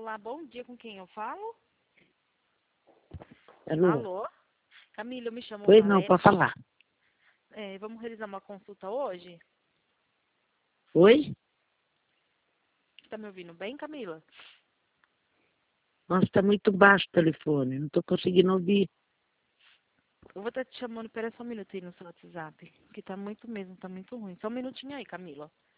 Olá, bom dia, com quem eu falo? Alô? Alô? Camila, eu me chamo Pois não, Valéria. pode falar. Vamos realizar uma consulta hoje? Oi? Tá me ouvindo bem, Camila? Nossa, está muito baixo o telefone, não estou conseguindo ouvir. Eu vou estar te chamando, pera só um minutinho no seu WhatsApp, que tá muito mesmo, tá muito ruim. Só um minutinho aí, Camila.